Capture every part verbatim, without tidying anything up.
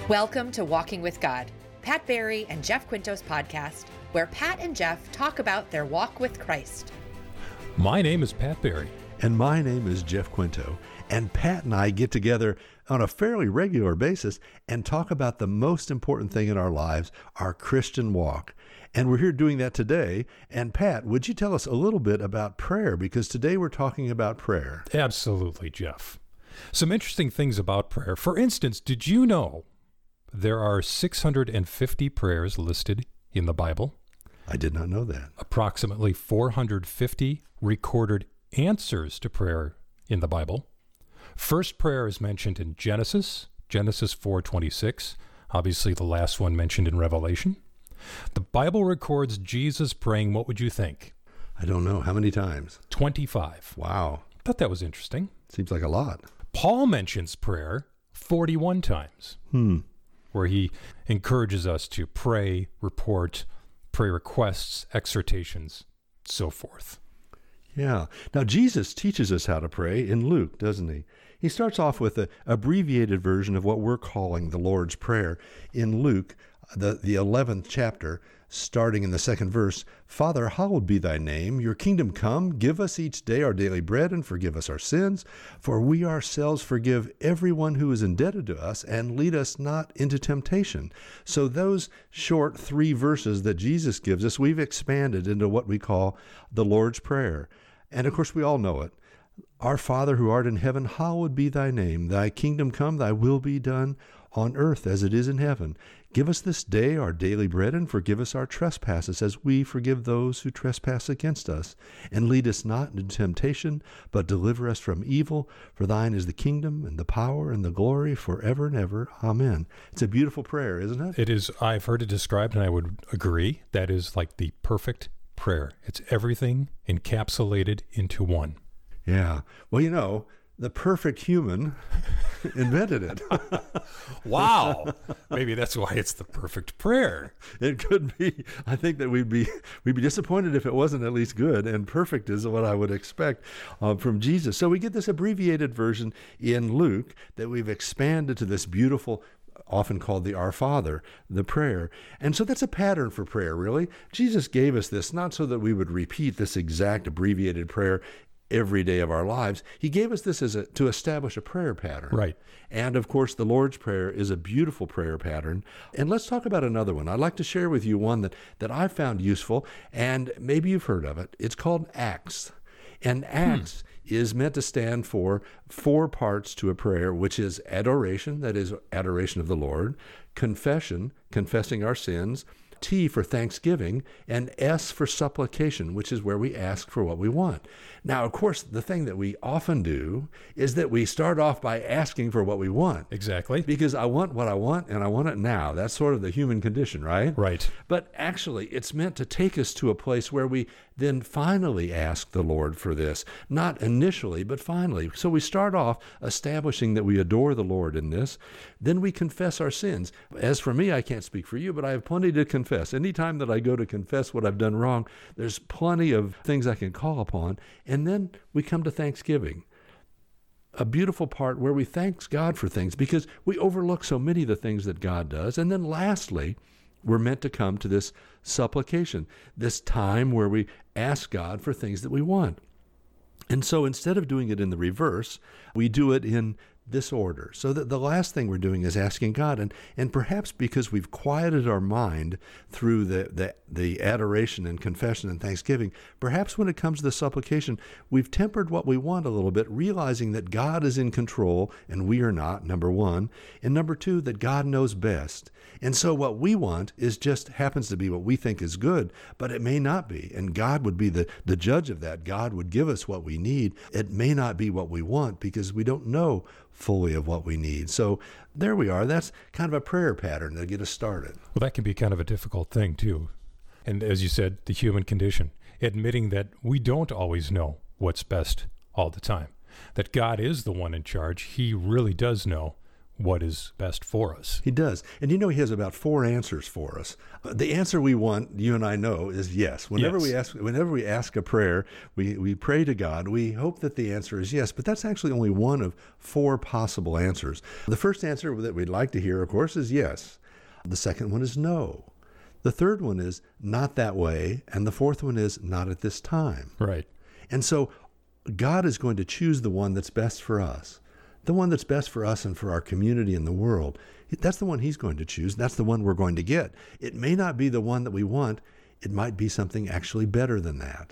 Welcome to Walking with God, Pat Barry and Jeff Quinto's podcast, where Pat and Jeff talk about their walk with Christ. My name is Pat Barry. And my name is Jeff Quinto. And Pat and I get together on a fairly regular basis and talk about the most important thing in our lives, our Christian walk. And we're here doing that today. And Pat, would you tell us a little bit about prayer? Because today we're talking about prayer. Absolutely, Jeff. Some interesting things about prayer. For instance, did you know there are six hundred fifty prayers listed in the Bible? I did not know that. Approximately four hundred fifty recorded answers to prayer in the Bible. First prayer is mentioned in Genesis, Genesis four twenty-six, obviously the last one mentioned in Revelation. The Bible records Jesus praying, what would you think? I don't know. How many times? twenty-five. Wow. Thought that was interesting. Seems like a lot. Paul mentions prayer forty-one times, Hmm. where he encourages us to pray, report, pray requests, exhortations, so forth. Yeah. Now, Jesus teaches us how to pray in Luke, doesn't he? He starts off with an abbreviated version of what we're calling the Lord's Prayer. In Luke, the, the eleventh chapter, starting in the second verse, Father, hallowed be thy name. Your kingdom come. Give us each day our daily bread and forgive us our sins. For we ourselves forgive everyone who is indebted to us, and lead us not into temptation. So those short three verses that Jesus gives us, we've expanded into what we call the Lord's Prayer. And of course, we all know it. Our Father who art in heaven, hallowed be thy name. Thy kingdom come, thy will be done on earth as it is in heaven. Give us this day our daily bread, and forgive us our trespasses as we forgive those who trespass against us. And lead us not into temptation, but deliver us from evil. For thine is the kingdom and the power and the glory forever and ever. Amen. It's a beautiful prayer, isn't it? It is. I've heard it described, and I would agree. That is like the perfect prayer. It's everything encapsulated into one. Yeah. Well, you know, the perfect human invented it. Wow. Maybe that's why it's the perfect prayer. It could be. I think that we'd be we'd be disappointed if it wasn't at least good, and perfect is what I would expect uh, from Jesus. So we get this abbreviated version in Luke that we've expanded to this beautiful, often called the Our Father, the prayer. And so that's a pattern for prayer, really. Jesus gave us this not so that we would repeat this exact abbreviated prayer every day of our lives. He gave us this as a, to establish a prayer pattern. Right. And of course, the Lord's Prayer is a beautiful prayer pattern. And let's talk about another one. I'd like to share with you one that, that I found useful, and maybe you've heard of it. It's called ACTS. And ACTS hmm. is meant to stand for four parts to a prayer, which is adoration, that is adoration of the Lord, confession, confessing our sins, T for thanksgiving, and S for supplication, which is where we ask for what we want. Now, of course, the thing that we often do is that we start off by asking for what we want. Exactly. Because I want what I want, and I want it now. That's sort of the human condition, right? Right. But actually, it's meant to take us to a place where we then finally ask the Lord for this. Not initially, but finally. So we start off establishing that we adore the Lord in this. Then we confess our sins. As for me, I can't speak for you, but I have plenty to confess. Anytime that I go to confess what I've done wrong, there's plenty of things I can call upon. And then we come to thanksgiving, a beautiful part where we thank God for things because we overlook so many of the things that God does. And then lastly, we're meant to come to this supplication, this time where we ask God for things that we want. And so instead of doing it in the reverse, we do it in this order. So that the last thing we're doing is asking God, and, and perhaps because we've quieted our mind through the, the, the adoration and confession and thanksgiving, perhaps when it comes to the supplication, we've tempered what we want a little bit, realizing that God is in control and we are not, number one, and number two, that God knows best. And so what we want is just happens to be what we think is good, but it may not be, and God would be the, the judge of that. God would give us what we need. It may not be what we want because we don't know fully of what we need. So there we are. That's kind of a prayer pattern to get us started. Well, that can be kind of a difficult thing, too. And as you said, the human condition, admitting that we don't always know what's best all the time, that God is the one in charge. He really does know what is best for us. He does. And you know, he has about four answers for us. The answer we want, you and I know, is yes. Whenever yes. we ask whenever we ask a prayer, we, we pray to God, we hope that the answer is yes, but that's actually only one of four possible answers. The first answer that we'd like to hear, of course, is yes. The second one is no. The third one is not that way, and the fourth one is not at this time. Right. And so God is going to choose the one that's best for us. The one that's best for us and for our community and the world. That's the one he's going to choose. That's the one we're going to get. It may not be the one that we want. It might be something actually better than that.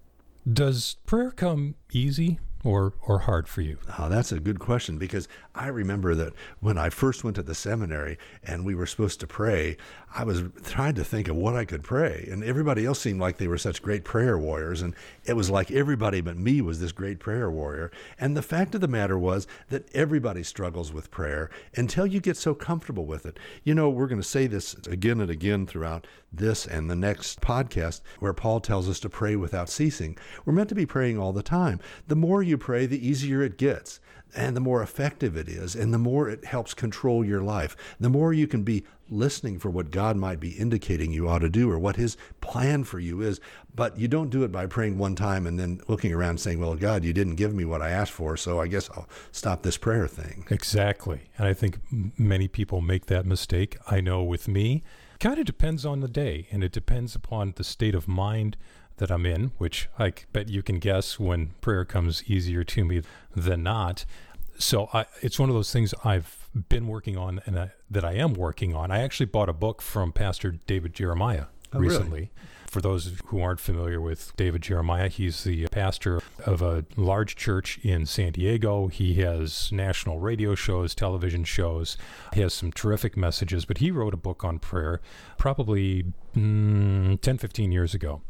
Does prayer come easy or or hard for you? Oh, that's a good question, because I remember that when I first went to the seminary and we were supposed to pray, I was trying to think of what I could pray. And everybody else seemed like they were such great prayer warriors. And it was like everybody but me was this great prayer warrior. And the fact of the matter was that everybody struggles with prayer until you get so comfortable with it. You know, we're going to say this again and again throughout this and the next podcast, where Paul tells us to pray without ceasing. We're meant to be praying all the time. The more you pray, the easier it gets, and the more effective it is, and the more it helps control your life. The more you can be listening for what God might be indicating you ought to do or what his plan for you is. But you don't do it by praying one time and then looking around saying, well, God, you didn't give me what I asked for, so I guess I'll stop this prayer thing. Exactly. And I think many people make that mistake. I know with me, kind of depends on the day, and it depends upon the state of mind that I'm in, which I bet you can guess when prayer comes easier to me than not. So I, it's one of those things I've been working on and I, that I am working on. I actually bought a book from Pastor David Jeremiah oh, recently. Really? For those who aren't familiar with David Jeremiah, he's the pastor of a large church in San Diego. He has national radio shows, television shows. He has some terrific messages, but he wrote a book on prayer probably mm, ten, fifteen years ago.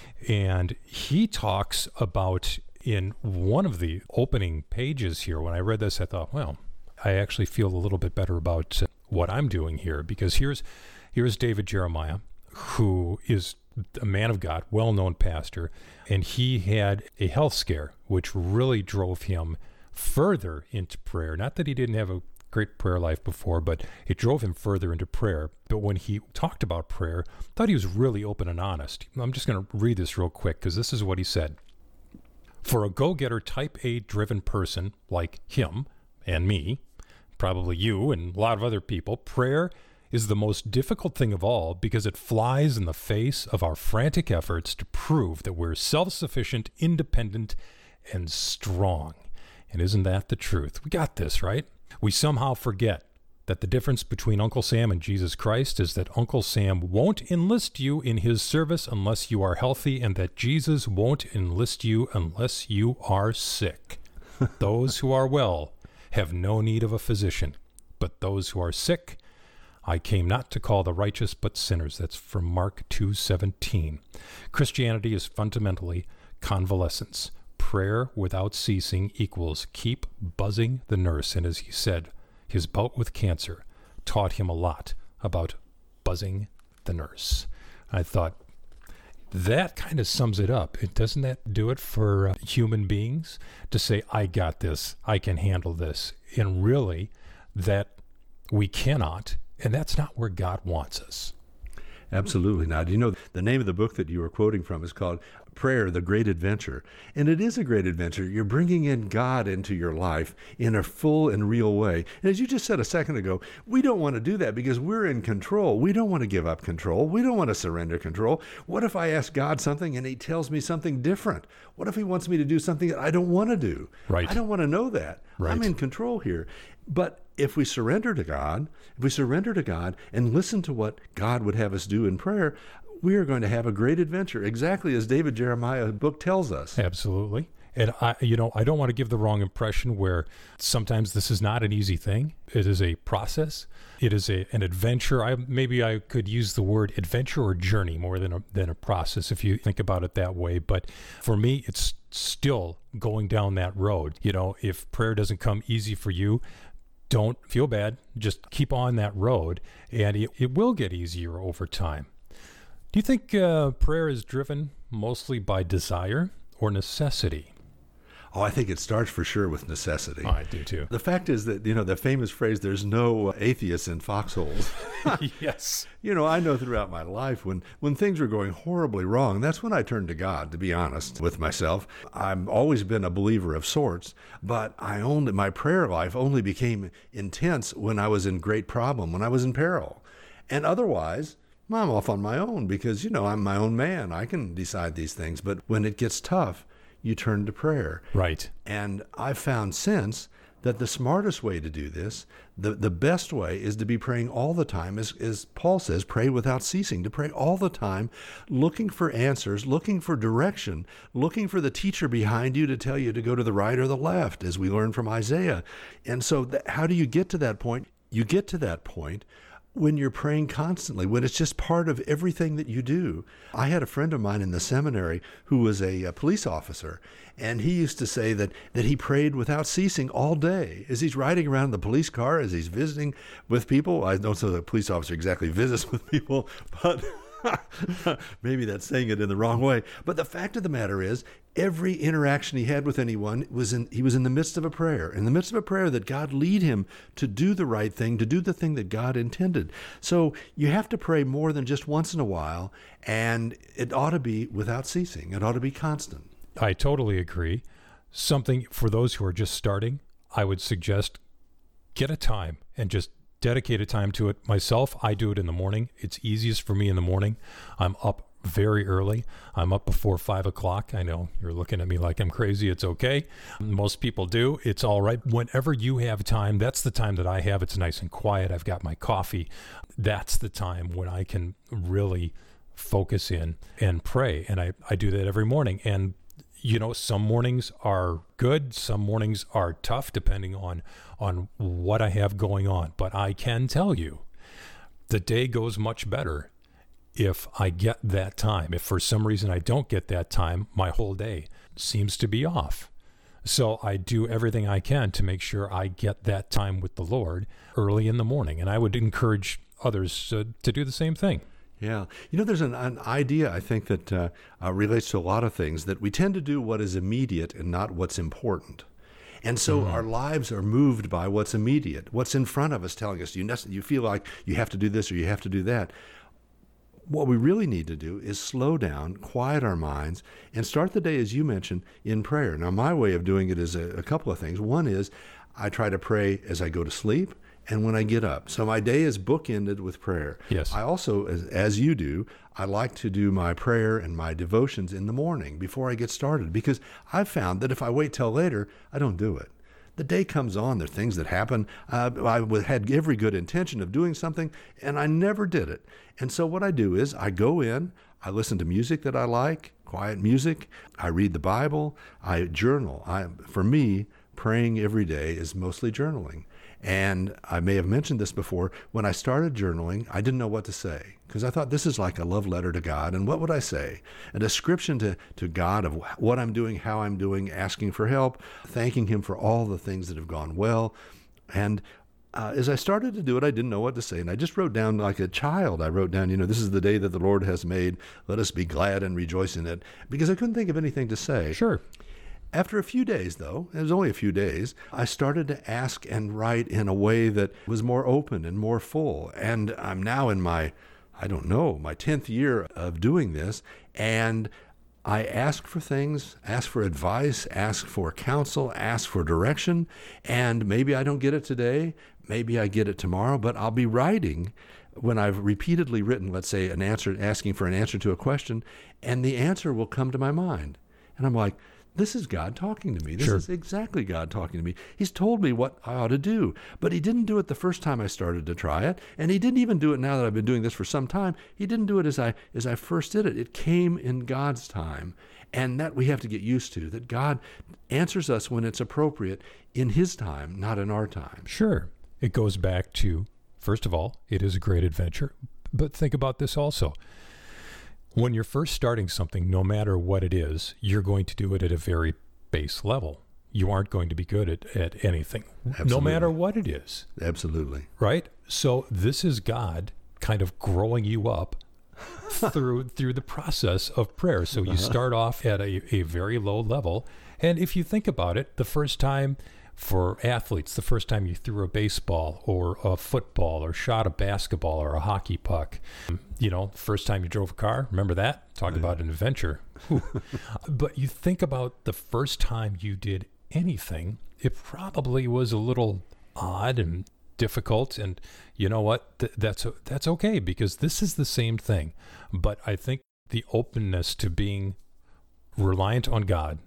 And he talks about, in one of the opening pages here, when I read this, I thought, well, I actually feel a little bit better about what I'm doing here, because here's here's David Jeremiah, who is a man of God, well-known pastor, and he had a health scare, which really drove him further into prayer. Not that he didn't have a great prayer life before, but it drove him further into prayer. But when he talked about prayer, I thought he was really open and honest. I'm just going to read this real quick, because this is what he said. For a go-getter type A driven person like him and me, probably you and a lot of other people, prayer is the most difficult thing of all, because it flies in the face of our frantic efforts to prove that we're self-sufficient, independent, and strong. And isn't that the truth? We got this, right? We somehow forget that the difference between Uncle Sam and Jesus Christ is that Uncle Sam won't enlist you in his service unless you are healthy, and that Jesus won't enlist you unless you are sick. Those who are well have no need of a physician, but those who are sick, I came not to call the righteous but sinners. That's from Mark two seventeen. Christianity is fundamentally convalescence. Prayer without ceasing equals keep buzzing the nurse. And as he said, his bout with cancer taught him a lot about buzzing the nurse. I thought, that kind of sums it up. It, doesn't that do it for uh, human beings? To say, I got this, I can handle this. And really, that we cannot, and that's not where God wants us. Absolutely not. You know, the name of the book that you were quoting from is called Prayer, the Great Adventure. And it is a great adventure. You're bringing in God into your life in a full and real way. And as you just said a second ago, we don't want to do that because we're in control. We don't want to give up control. We don't want to surrender control. What if I ask God something and he tells me something different? What if he wants me to do something that I don't want to do? Right. I don't want to know that. Right. I'm in control here. But if we surrender to God, if we surrender to God and listen to what God would have us do in prayer, we are going to have a great adventure, exactly as David Jeremiah's book tells us. Absolutely. And I, you know, I don't want to give the wrong impression where sometimes this is not an easy thing. It is a process. It is a, an adventure. I maybe I could use the word adventure or journey more than a, than a process if you think about it that way. But for me, it's still going down that road. You know, if prayer doesn't come easy for you, don't feel bad. Just keep on that road, and it, it will get easier over time. Do you think uh, prayer is driven mostly by desire or necessity? Oh, I think it starts for sure with necessity. Oh, I do too. The fact is that, you know, the famous phrase, there's no atheists in foxholes. Yes. You know, I know throughout my life when, when things were going horribly wrong, that's when I turned to God, to be honest with myself. I've always been a believer of sorts, but I only, my prayer life only became intense when I was in great problem, when I was in peril. And otherwise, I'm off on my own because, you know, I'm my own man. I can decide these things. But when it gets tough, you turn to prayer. Right. And I've found since that the smartest way to do this, the, the best way is to be praying all the time. As, as Paul says, pray without ceasing, to pray all the time, looking for answers, looking for direction, looking for the teacher behind you to tell you to go to the right or the left, as we learn from Isaiah. And so th- how do you get to that point? You get to that point when you're praying constantly, when it's just part of everything that you do. I had a friend of mine in the seminary who was a, a police officer, and he used to say that, that he prayed without ceasing all day as he's riding around the police car, as he's visiting with people. I don't know that a police officer exactly visits with people, but maybe that's saying it in the wrong way. But the fact of the matter is, every interaction he had with anyone was in, he was in the midst of a prayer, in the midst of a prayer that God lead him to do the right thing, to do the thing that God intended. So you have to pray more than just once in a while, and it ought to be without ceasing. It ought to be constant. I totally agree. Something for those who are just starting, I would suggest get a time and just dedicated time to it. Myself, I do it in the morning. It's easiest for me in the morning. I'm up very early. I'm up before five o'clock. I know you're looking at me like I'm crazy. It's okay. Most people do. It's all right. Whenever you have time, that's the time that I have. It's nice and quiet. I've got my coffee. That's the time when I can really focus in and pray. And I, I do that every morning. And you know, some mornings are good. Some mornings are tough, depending on on what I have going on. But I can tell you, the day goes much better if I get that time. If for some reason I don't get that time, my whole day seems to be off. So I do everything I can to make sure I get that time with the Lord early in the morning. And I would encourage others uh, to do the same thing. Yeah. You know, there's an, an idea, I think, that uh, uh, relates to a lot of things, that we tend to do what is immediate and not what's important. And so mm-hmm. our lives are moved by what's immediate, what's in front of us telling us, you, you feel like you have to do this or you have to do that. What we really need to do is slow down, quiet our minds, and start the day, as you mentioned, in prayer. Now, my way of doing it is a, a couple of things. One is I try to pray as I go to sleep and when I get up. So my day is bookended with prayer. Yes. I also, as, as you do, I like to do my prayer and my devotions in the morning before I get started, because I've found that if I wait till later, I don't do it. The day comes on, there are things that happen. Uh, I had every good intention of doing something, and I never did it. And so what I do is I go in, I listen to music that I like, quiet music, I read the Bible, I journal. I, for me, praying every day is mostly journaling. And I may have mentioned this before. When I started journaling, I didn't know what to say, because I thought this is like a love letter to God. And what would I say? A description to, to God of what I'm doing, how I'm doing, asking for help, thanking him for all the things that have gone well. And uh, as I started to do it, I didn't know what to say. And I just wrote down like a child. I wrote down, you know, this is the day that the Lord has made. Let us be glad and rejoice in it, because I couldn't think of anything to say. Sure. After a few days, though, it was only a few days, I started to ask and write in a way that was more open and more full. And I'm now in my, I don't know, my tenth year of doing this. And I ask for things, ask for advice, ask for counsel, ask for direction. And maybe I don't get it today, maybe I get it tomorrow, but I'll be writing when I've repeatedly written, let's say, an answer, asking for an answer to a question, and the answer will come to my mind. And I'm like, this is God talking to me. This Sure. is exactly God talking to me. He's told me what I ought to do, but he didn't do it the first time I started to try it, and he didn't even do it now that I've been doing this for some time. He didn't do it as I as I first did it. It came in God's time, and that we have to get used to, that God answers us when it's appropriate in his time, not in our time. Sure. It goes back to, first of all, it is a great adventure. But think about this also. When you're first starting something, no matter what it is, you're going to do it at a very base level. You aren't going to be good at, at anything, Absolutely. No matter what it is. Absolutely. Right? So this is God kind of growing you up through through the process of prayer. So you Uh-huh. start off at a, a very low level, And if you think about it, the first time for athletes, the first time you threw a baseball or a football or shot a basketball or a hockey puck, you know, first time you drove a car, remember that? Talk yeah. about an adventure. But you think about the first time you did anything, it probably was a little odd and difficult. And you know what? Th- that's that's okay, because this is the same thing. But I think the openness to being reliant on God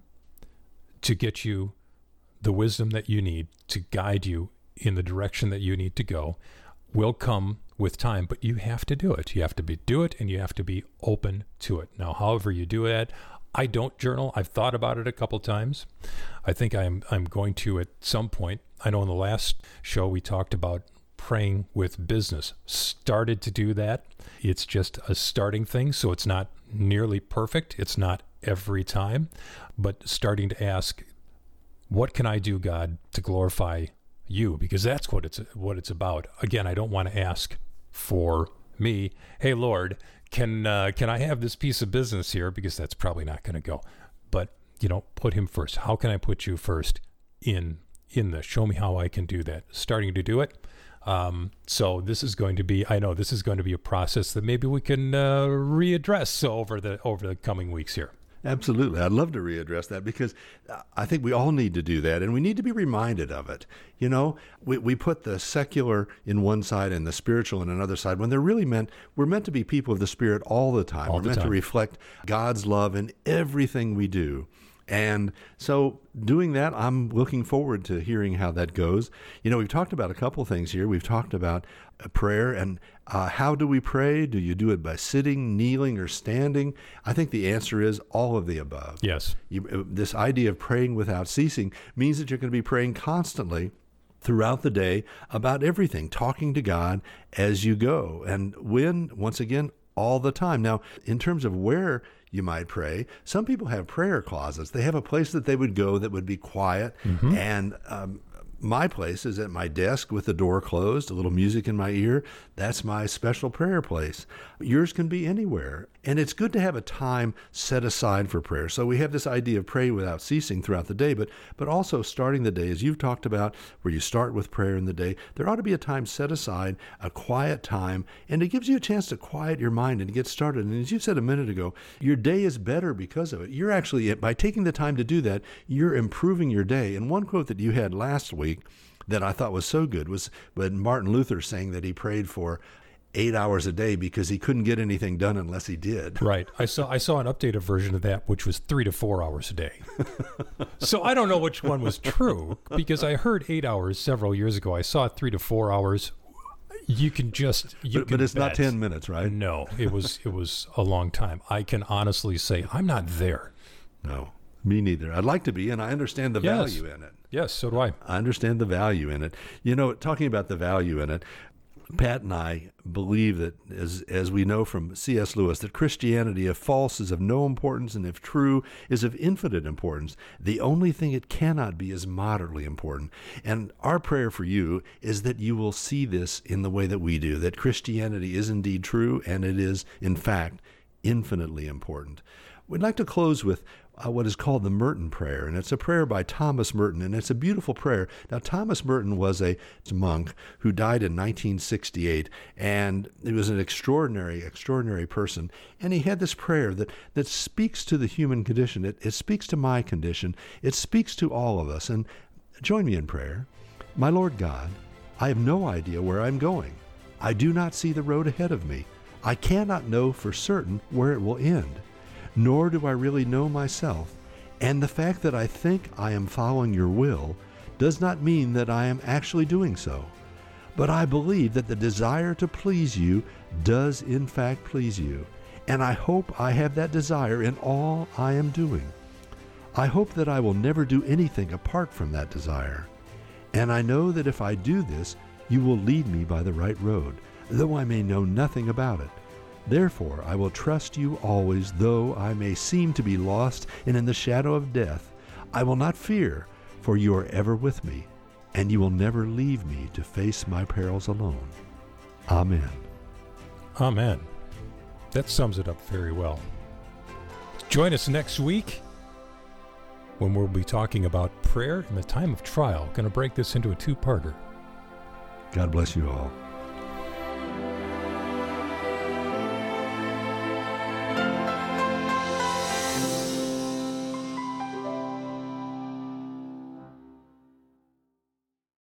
to get you the wisdom that you need to guide you in the direction that you need to go will come with time, but you have to do it. You have to be do it, and you have to be open to it. Now, however you do it, I don't journal. I've thought about it a couple times. I think I'm I'm going to at some point. I know in the last show we talked about praying with business. Started to do that. It's just a starting thing, so it's not nearly perfect. It's not every time, but starting to ask, what can I do, God, to glorify you? Because that's what it's what it's about. Again, I don't want to ask for me. Hey, Lord, can uh, can I have this piece of business here? Because that's probably not going to go. But you know, put Him first. How can I put you first in in this? Show me how I can do that. Starting to do it. Um, so this is going to be. I know this is going to be a process that maybe we can uh, readdress over the over the coming weeks here. Absolutely. I'd love to readdress that, because I think we all need to do that, and we need to be reminded of it. You know, we, we put the secular in one side and the spiritual in another side, when they're really meant, we're meant to be people of the Spirit all the time. All we're the meant time. to reflect God's love in everything we do. And so doing that, I'm looking forward to hearing how that goes. You know, we've talked about a couple things here. We've talked about a prayer, and uh, how do we pray? Do you do it by sitting, kneeling, or standing? I think the answer is all of the above. Yes. You, this idea of praying without ceasing means that you're going to be praying constantly throughout the day about everything, talking to God as you go. And when, once again, all the time. Now, in terms of where you might pray, some people have prayer closets. They have a place that they would go that would be quiet. Mm-hmm. And um, my place is at my desk with the door closed, a little music in my ear. That's my special prayer place. Yours can be anywhere. And it's good to have a time set aside for prayer. So we have this idea of pray without ceasing throughout the day, but but also starting the day, as you've talked about, where you start with prayer in the day. There ought to be a time set aside, a quiet time, and it gives you a chance to quiet your mind and get started. And as you said a minute ago, your day is better because of it. You're actually, by taking the time to do that, you're improving your day. And one quote that you had last week that I thought was so good was when Martin Luther saying that he prayed for eight hours a day because he couldn't get anything done unless he did. Right. I saw I saw an updated version of that, which was three to four hours a day. So I don't know which one was true, because I heard eight hours several years ago. I saw three to four hours. You can just you but, can but it's bet. not ten minutes, right? No, it was it was a long time. I can honestly say I'm not there. No, me neither. I'd like to be, and I understand the Yes. value in it. Yes, so do I. I understand the value in it. You know, talking about the value in it, Pat and I believe that, as as we know from C S Lewis, that Christianity, if false, is of no importance, and if true, is of infinite importance. The only thing it cannot be is moderately important. And our prayer for you is that you will see this in the way that we do, that Christianity is indeed true, and it is, in fact, infinitely important. We'd like to close with Uh, what is called the Merton Prayer, and it's a prayer by Thomas Merton, and it's a beautiful prayer. Now, Thomas Merton was a monk who died in nineteen sixty-eight, and he was an extraordinary, extraordinary person, and he had this prayer that, that speaks to the human condition. It, it speaks to my condition. It speaks to all of us, and join me in prayer. My Lord God, I have no idea where I'm going. I do not see the road ahead of me. I cannot know for certain where it will end. Nor do I really know myself, and the fact that I think I am following your will does not mean that I am actually doing so. But I believe that the desire to please you does in fact please you, and I hope I have that desire in all I am doing. I hope that I will never do anything apart from that desire, and I know that if I do this, you will lead me by the right road, though I may know nothing about it. Therefore, I will trust you always, though I may seem to be lost and in the shadow of death. I will not fear, for you are ever with me, and you will never leave me to face my perils alone. Amen. Amen. That sums it up very well. Join us next week when we'll be talking about prayer in the time of trial. Going to break this into a two-parter. God bless you all.